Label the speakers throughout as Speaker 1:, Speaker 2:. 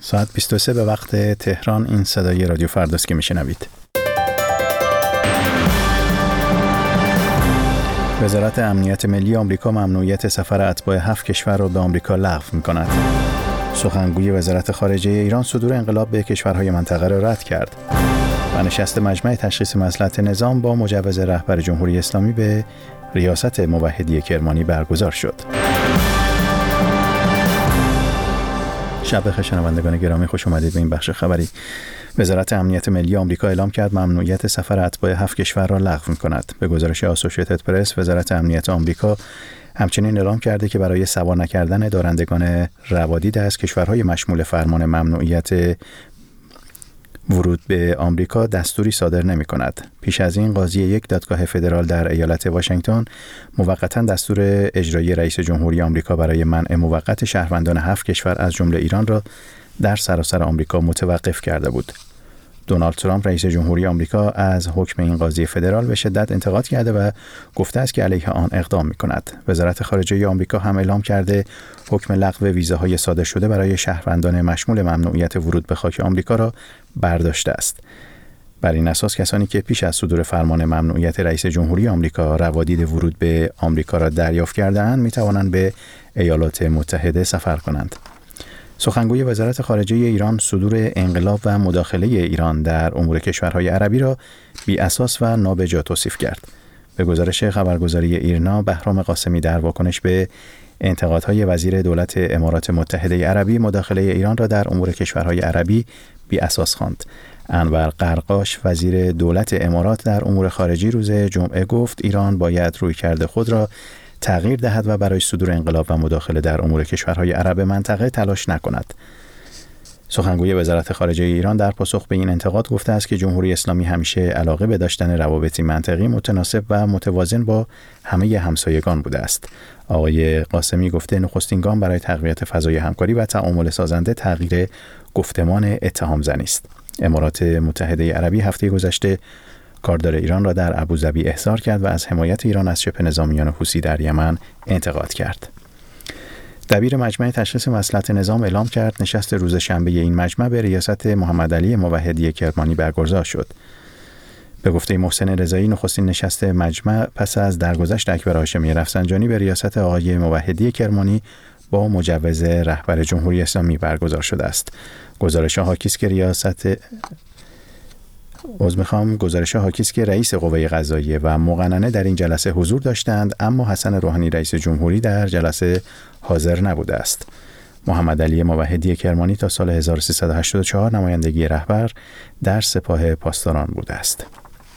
Speaker 1: ساعت 23 به وقت تهران. این صدای رادیو فرداست که میشنوید. وزارت امنیت ملی آمریکا ممنوعیت سفر اتباع 7 کشور را به آمریکا لغو می‌کند. سخنگوی وزارت خارجه ایران صدور انقلاب به کشورهای منطقه را رد کرد. و نشست مجمع تشخیص مصلحت نظام با مجوز رهبر جمهوری اسلامی به ریاست موحدی کرمانی برگزار شد. شب بخیر شنوندگان گرامی، خوش آمدید به این بخش خبری. وزارت امنیت ملی آمریکا اعلام کرد ممنوعیت سفر اتباع 7 کشور را لغو می‌کند. به گزارش آسوشیتد پرس، وزارت امنیت آمریکا همچنین اعلام کرده که برای سوار نکردن دارندگان روادید از کشورهای مشمول فرمان ممنوعیت ورود به آمریکا دستوری صادر نمی‌کند. پیش از این قاضی یک دادگاه فدرال در ایالت واشنگتن موقتا دستور اجرایی رئیس جمهوری آمریکا برای منع موقت شهروندان 7 کشور از جمله ایران را در سراسر آمریکا متوقف کرده بود. دونالد ترامپ رئیس جمهوری آمریکا از حکم این قاضی فدرال به شدت انتقاد کرده و گفته است که علیه آن اقدام می‌کند. وزارت خارجه آمریکا هم اعلام کرده حکم لغو ویزاهای صادر شده برای شهروندان مشمول ممنوعیت ورود به خاک آمریکا را برداشته است. بر این اساس کسانی که پیش از صدور فرمان ممنوعیت رئیس جمهوری آمریکا روادید ورود به آمریکا را دریافت کرده‌اند می‌توانند به ایالات متحده سفر کنند. سخنگوی وزارت خارجه ایران صدور انقلاب و مداخله ایران در امور کشورهای عربی را بی اساس و نابجا توصیف کرد. به گزارش خبرگزاری ایرنا، بهرام قاسمی در واکنش به انتقادهای وزیر دولت امارات متحده عربی مداخله ایران را در امور کشورهای عربی بی اساس خواند. انور قرقاش وزیر دولت امارات در امور خارجی روز جمعه گفت ایران باید رویکرد خود را تغییر دهد و برای صدور انقلاب و مداخله در امور کشورهای عرب منطقه تلاش نکند. سخنگوی وزارت خارجه ایران در پاسخ به این انتقاد گفته است که جمهوری اسلامی همیشه علاقه به داشتن روابطی منطقی متناسب و متوازن با همه همسایگان بوده است. آقای قاسمی گفته نخستین گام برای تقویت فضای همکاری و تعامل سازنده تغییر گفتمان اتهام زنی است. امارات متحده عربی هفته گذشته کاردار ایران را در ابوظبی احضار کرد و از حمایت ایران از شبه نظامیان حوثی در یمن انتقاد کرد. دبیر مجمع تشخیص مصلحت نظام اعلام کرد نشست روز شنبه این مجمع به ریاست محمد علی موحدی کرمانی برگزار شد. به گفته محسن رضایی نخستین نشست مجمع پس از درگذشت اکبر هاشمی رفسنجانی به ریاست آقای موحدی کرمانی با مجوز رهبر جمهوری اسلامی برگزار شده است. گزارش حاکی است که رئیس قوه قضاییه و مقننه در این جلسه حضور داشتند، اما حسن روحانی رئیس جمهوری در جلسه حاضر نبوده است. محمد علی موحدی کرمانی تا سال 1384 نمایندگی رهبر در سپاه پاسداران بوده است.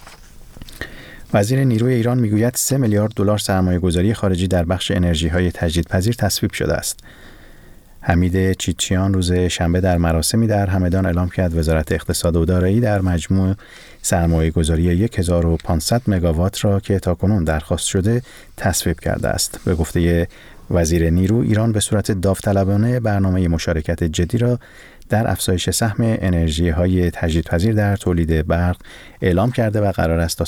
Speaker 1: وزیر نیروی ایران میگوید 3 میلیارد دلار سرمایه‌گذاری خارجی در بخش انرژی‌های تجدیدپذیر تصویب شده است. حمید چیچیان روز شنبه در مراسمی در همدان اعلام کرد وزارت اقتصاد و دارایی در مجموع سرمایه‌گذاری 1500 مگاوات را که تاکنون درخواست شده تصویب کرده است. به گفته وزیر نیرو، ایران به صورت داوطلبانه برنامه مشارکت جدی را در افزایش سهم انرژی‌های تجدیدپذیر در تولید برق اعلام کرده و قرار است تا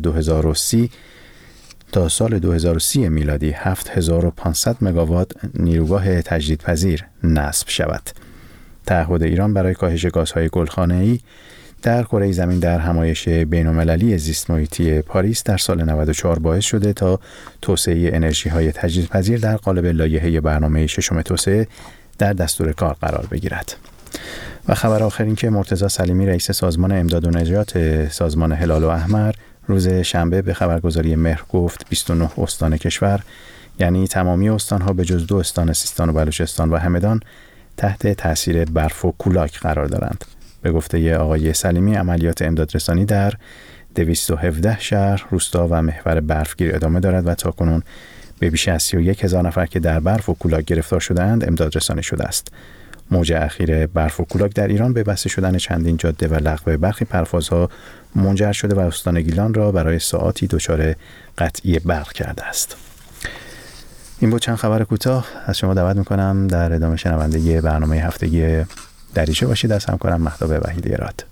Speaker 1: سال 2030 میلادی 7500 مگاوات نیروگاه تجدیدپذیر نصب شود. تعهد ایران برای کاهش گازهای گلخانه‌ای در کره زمین در همایش بین‌المللی زیست محیطی پاریس در سال 94 باعث شده تا توسعه انرژی‌های تجدیدپذیر در قالب لایحه برنامه ششم توسعه در دستور کار قرار بگیرد. و خبر آخر این که مرتضی سلیمی رئیس سازمان امداد و نجات سازمان هلال و احمر روز شنبه به خبرگزاری مهر گفت 29 استان کشور، یعنی تمامی استان‌ها به جز 2 استان سیستان و بلوچستان و همدان، تحت تاثیر برف و کولاک قرار دارند. به گفته آقای سلیمی عملیات امدادرسانی در 217 شهر، روستا و محور برفگیر ادامه دارد و تاکنون به بیش از 31,000 نفر که در برف و کولاک گرفتار شده‌اند امداد رسانی شده است. موج اخیر برف و کولاک در ایران به بسته شدن چندین جاده و لغو برخی پروازها منجر شده و استان گیلان را برای ساعاتی دچار قطعی برق کرده است. این بود چند خبر کوتاه. از شما دعوت میکنم در ادامه شنونده برنامه هفتگی دریچه باشید. از همکارم مهتاب وحیدی راد.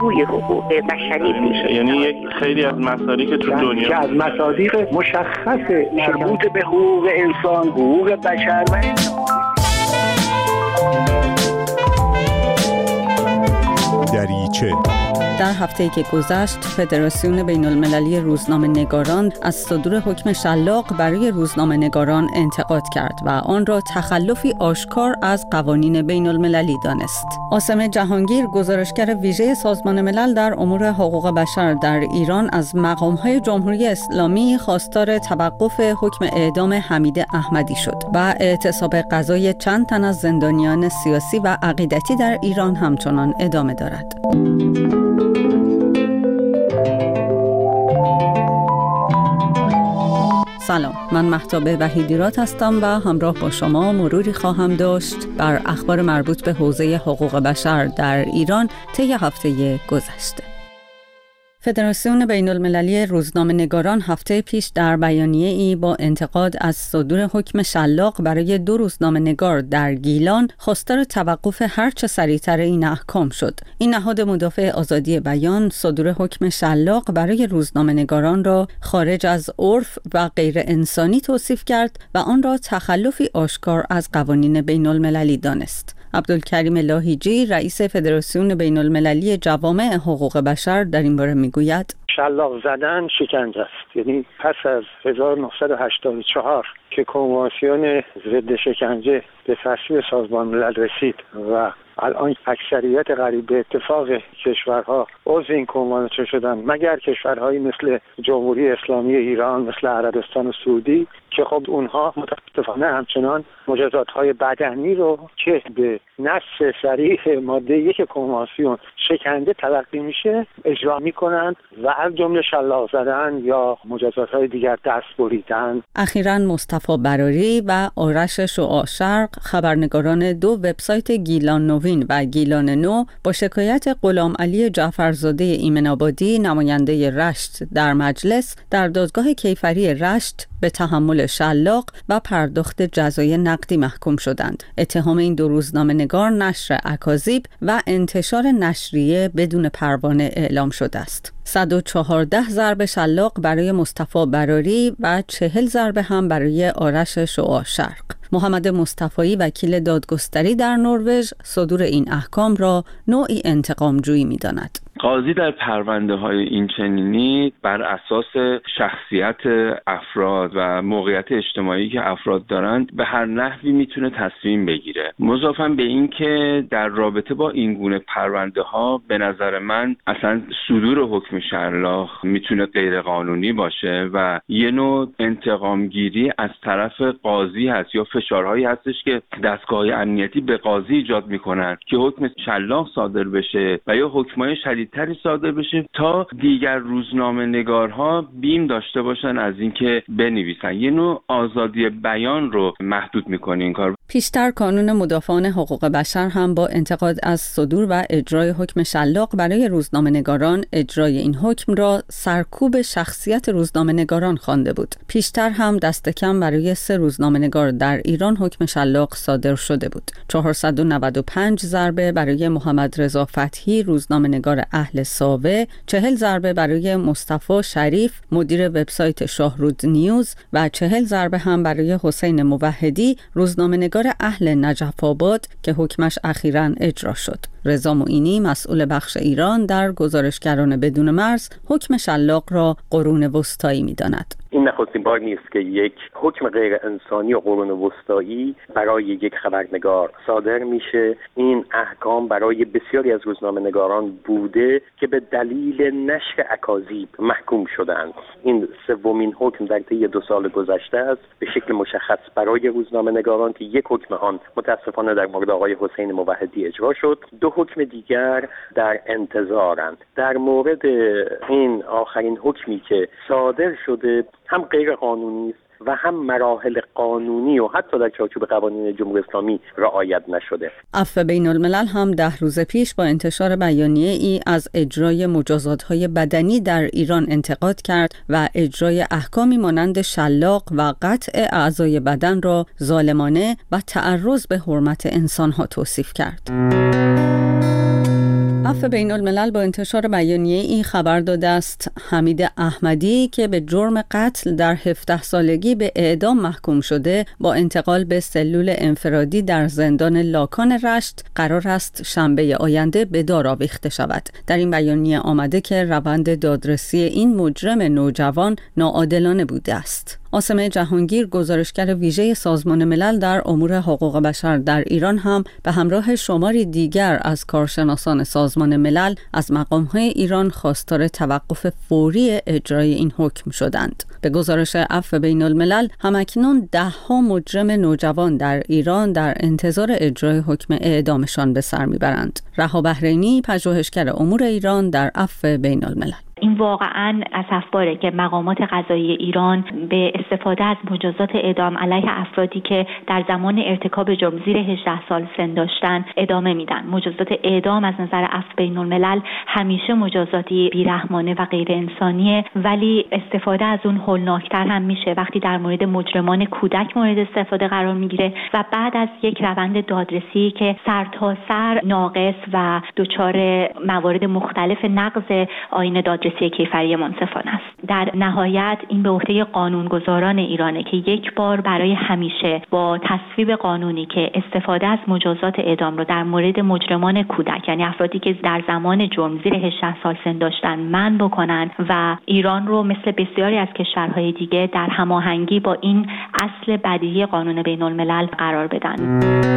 Speaker 2: گوی حقوق بشری
Speaker 3: میشه. یعنی یک خیلی از مصادیق که تو دنیا
Speaker 4: که از مصادیق مشخص مربوط به حقوق انسان، حقوق بشر و
Speaker 5: دریچه.
Speaker 6: در هفته‌ای که گذشت، فدراسیون بین‌المللی روزنامه‌نگاران از صدور حکم شلاق برای روزنامه‌نگاران انتقاد کرد و آن را تخلفی آشکار از قوانین بین‌المللی دانست. عاصم جهانگیر، گزارشگر ویژه سازمان ملل در امور حقوق بشر در ایران، از مقام‌های جمهوری اسلامی خواستار توقف حکم اعدام حمید احمدی شد و اعتصاب قضای چند تن از زندانیان سیاسی و عقیدتی در ایران همچنان ادامه دارد. سلام، من مهتاب وحیدیراد هستم و همراه با شما مروری خواهم داشت بر اخبار مربوط به حوزه حقوق بشر در ایران طی هفته گذشته. فدراسیون بین‌المللی روزنامه‌نگاران هفته پیش در بیانیه‌ای با انتقاد از صدور حکم شلاق برای 2 روزنامه‌نگار در گیلان خواستار توقف هرچه سریعتر این احکام شد. این نهاد مدافع آزادی بیان صدور حکم شلاق برای روزنامه‌نگاران را خارج از عرف و غیر انسانی توصیف کرد و آن را تخلفی آشکار از قوانین بین‌المللی دانست. عبدالکریم لاهیجی، رئیس فدراسیون بین‌المللی جوامع حقوق بشر، در این باره میگوید:
Speaker 4: شلاق زدن شکنجه است. یعنی پس از 1984 که کنوانسیون ضد شکنجه به تصویب سازمان ملل رسید و الان اکثریت قریب به اتفاق کشورها عضو این کنوانسیون شدن، مگر کشورهایی مثل جمهوری اسلامی ایران، مثل عربستان سعودی، که خب اونها متاسفانه همچنان مجازات‌های بدنی رو که به نص صریح ماده 1 کنوانسیون شکنجه تلقی میشه اجرا میکنن و از جمله شلاق زدن یا مجازات‌های دیگر دست بریدن.
Speaker 6: اخیراً مصطفی براری و آرش شعاع شرق، خبرنگاران 2 وبسایت گیلان نوین و گیلان نو، با شکایت غلام علی جعفرزاده ایمن‌آبادی، نماینده رشت در مجلس، در دادگاه کیفری رشت به تحمل شلاق و پرداخت جزای نقدی محکوم شدند. اتهام این 2 روزنامه‌نگار نشر اکاذیب و انتشار نشریه بدون پروانه اعلام شده است. 114 ضرب شلاق برای مصطفی براری و 40 ضربه هم برای آرش شعاع شرق. محمد مصطفی، وکیل دادگستری در نروژ، صدور این احکام را نوعی انتقام‌جویی می‌داند.
Speaker 3: قاضی در پرونده‌های این چنینی بر اساس شخصیت افراد و موقعیت اجتماعی که افراد دارند به هر نحوی میتونه تصمیم بگیره. مضافاً به این که در رابطه با این گونه پرونده‌ها به نظر من اصلا صدور حکم شلاق میتونه غیر قانونی باشه و یه نوع انتقامگیری از طرف قاضی هست یا فشارهایی هستش که دستگاه‌های امنیتی به قاضی ایجاد میکنن که حکم شلاق صادر بشه و یا حکم‌های شدیدتری صادر بشه تا دیگر روزنامه‌نگارها بیم داشته باشن از اینکه بنویسن. یه نوع آزادی بیان رو محدود میکنه این کار.
Speaker 6: پیشتر کانون مدافعان حقوق بشر هم با انتقاد از صدور و اجرای حکم شلاق برای روزنامه‌نگاران اجرای این حکم را سرکوب شخصیت روزنامه‌نگاران خوانده بود. پیشتر هم دست کم برای 3 روزنامه‌نگار در ایران حکم شلاق صادر شده بود. 495 ضربه برای محمد رضا فتحی، روزنامه‌نگار اهل ساوه، 40 ضربه برای مصطفی شریف، مدیر وبسایت شاهرود نیوز و 40 ضربه هم برای حسین موحدی، روزنامه‌نگار اهل نجف آباد که حکمش اخیراً اجرا شد. رضا معینی، مسئول بخش ایران در گزارشگران بدون مرز، حکم شلاق را قرون وسطایی می‌داند.
Speaker 7: این نخستین بار نیست که یک حکم غیر انسانی و قرون وسطایی برای یک خبرنگار صادر میشه. این احکام برای بسیاری از روزنامه‌نگاران بوده که به دلیل نشر اکاذیب محکوم شدند. این 3مین حکم در طی 2 سال گذشته است، به شکل مشخص برای روزنامه‌نگاران که یک حکم آن متاسفانه در مورد آقای حسین موحدی اجرا شد، 2 حکم دیگر در انتظارند. در مورد این آخرین حکمی که صادر شده هم غیر قانونی است و هم مراحل قانونی و حتی در چارچوب قوانین جمهوری اسلامی رعایت نشده.
Speaker 6: عفو بین الملل هم 10 روز پیش با انتشار بیانیه‌ای از اجرای مجازات‌های بدنی در ایران انتقاد کرد و اجرای احکامی مانند شلاق و قطع اعضای بدن را ظالمانه و تعرض به حرمت انسان‌ها توصیف کرد. عفو بین الملل با انتشار بیانیه ای خبر داده است حمید احمدی که به جرم قتل در 17 سالگی به اعدام محکوم شده با انتقال به سلول انفرادی در زندان لاکان رشت قرار است شنبه آینده به دار آویخته شود. در این بیانیه آمده که روند دادرسی این مجرم نوجوان ناعادلانه بوده است. عاصمه جهانگیر گزارشگر ویژه سازمان ملل در امور حقوق بشر در ایران هم به همراه شماری دیگر از کارشناسان سازمان ملل از مقام‌های ایران خواستار توقف فوری اجرای این حکم شدند. به گزارش عفو بین الملل همکنون 10 مجرم نوجوان در ایران در انتظار اجرای حکم اعدامشان به سر میبرند. رها بحرینی، پژوهشگر امور ایران در عفو بین الملل:
Speaker 2: این واقعاً اسفباره که مقامات قضایی ایران به استفاده از مجازات اعدام علیه افرادی که در زمان ارتکاب جرم زیر 18 سال سن داشتن ادامه میدن. مجازات اعدام از نظر عفو بین الملل همیشه مجازاتی بیرحمانه و غیر انسانیه، ولی استفاده از اون هولناکتر هم میشه وقتی در مورد مجرمان کودک مورد استفاده قرار میگیره و بعد از یک روند دادرسی که سرتاسر ناقص و دچار موارد مختلف نقض آیین دادرسی کیفری منصفانه است. در نهایت این به عهده قانونگذاران ایرانه که یک بار برای همیشه با تصویب قانونی که استفاده از مجازات اعدام رو در مورد مجرمان کودک، یعنی افرادی که در زمان جرم زیر 18 سال سن داشتن، منع بکنن و ایران رو مثل بسیاری از کشورهای دیگه در هماهنگی با این اصل بدیهی قانون بین الملل قرار بدن.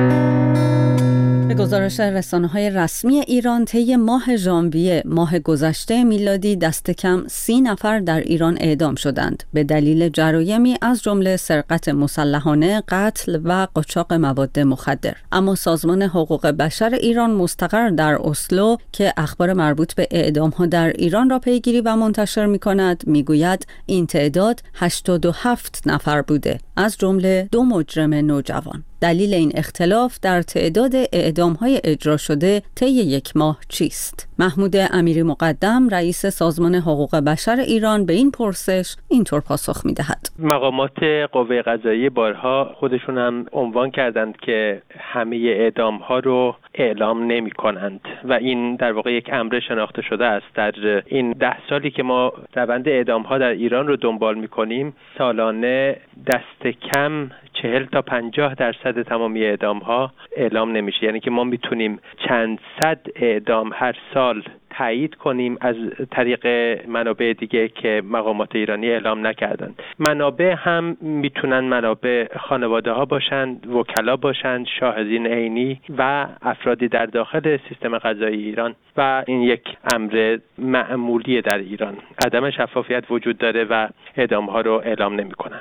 Speaker 6: به گزارش رسانه‌های رسمی ایران طی ماه ژانویه ماه گذشته میلادی دست کم 30 نفر در ایران اعدام شدند به دلیل جرایمی از جمله سرقت مسلحانه، قتل و قاچاق مواد مخدر. اما سازمان حقوق بشر ایران مستقر در اسلو که اخبار مربوط به اعدام‌ها در ایران را پیگیری و منتشر می‌کند میگوید این تعداد 87 نفر بوده، از جمله 2 مجرم نوجوان. دلیل این اختلاف در تعداد اعدام‌های اجرا شده طی یک ماه چیست؟ محمود امیری مقدم، رئیس سازمان حقوق بشر ایران، به این پرسش اینطور پاسخ می‌دهد:
Speaker 8: مقامات قوه قضاییه بارها خودشون هم عنوان کردند که همه اعدام‌ها رو اعلام نمی‌کنند و این در واقع یک امر شناخته شده است. در این 10 سالی که ما روند اعدام‌ها در ایران رو دنبال می‌کنیم، سالانه دست کم 40 تا 50% تمامی اعدام‌ها اعلام نمیشه. یعنی که ما میتونیم چند صد اعدام هر سال تایید کنیم از طریق منابع دیگه که مقامات ایرانی اعلام نکردن. منابع هم میتونن منابع خانواده ها باشند، وکلا باشند، شاهدین عینی و افرادی در داخل سیستم قضایی ایران و این یک امر معمولی در ایران. عدم شفافیت وجود داره و اعدام ها رو اعلام نمی کنند.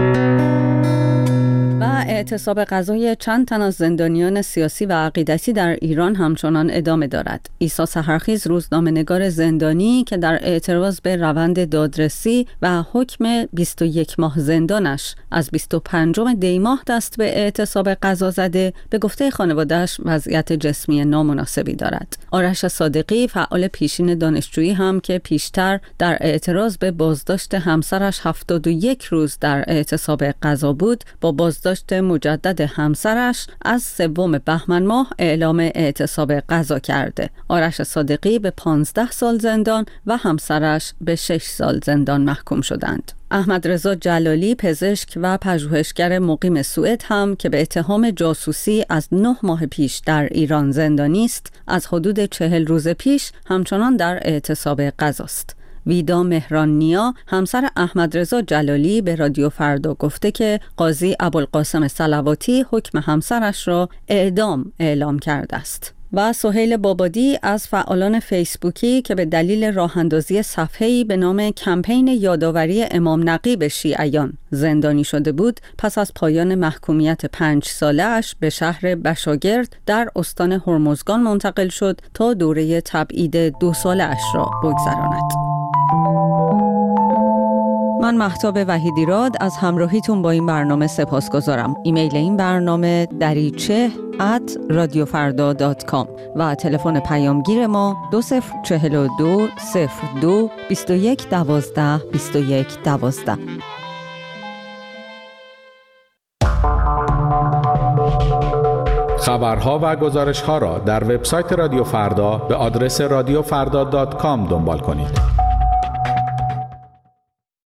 Speaker 6: و اعتصاب غذای چند تن از زندانیان سیاسی و عقیدتی در ایران همچنان ادامه دارد. عیسی سحرخیز، روزنامه‌نگار زندانی که در اعتراض به روند دادرسی و حکم 21 ماه زندانش از 25 دی ماه دست به اعتصاب غذا زده، به گفته خانواده‌اش وضعیت جسمی نامناسبی دارد. آرش صادقی، فعال پیشین دانشجویی هم که پیشتر در اعتراض به بازداشت همسرش 71 روز در اعتصاب غذا بود، با بازداشت مجدد همسرش از 3 بهمن ماه اعلام اعتصاب غذا کرده. آرش صادقی به 15 سال زندان و همسرش به 6 سال زندان محکوم شدند. احمد رضا جلالی، پزشک و پژوهشگر مقیم سوئد هم که به اتهام جاسوسی از 9 ماه پیش در ایران زندانی است، از حدود 40 روز پیش همچنان در اعتصاب غذاست. ویدا مهران-نیا، همسر احمد رضا جلالی، به رادیو فردا گفته که قاضی ابوالقاسم صلواتی حکم همسرش را اعدام اعلام کرده است. و سهیل بابادی از فعالان فیسبوکی که به دلیل راه‌اندازی صفحه‌ای به نام کمپین یادآوری امام نقیب شیعیان زندانی شده بود، پس از پایان محکومیت 5 ساله‌اش به شهر بشاگرد در استان هرمزگان منتقل شد تا دوره تبعید 2 ساله‌اش را بگذراند. من مهتاب وحیدیراد از همراهیتون با این برنامه سپاسگزارم. ایمیل این برنامه dariche@radiofarda.com و تلفن پیامگیر ما 2042 02 21 12 21 12.
Speaker 9: خبرها و گزارش‌ها را در وبسایت رادیو فردا به آدرس radiofrda.com دنبال کنید.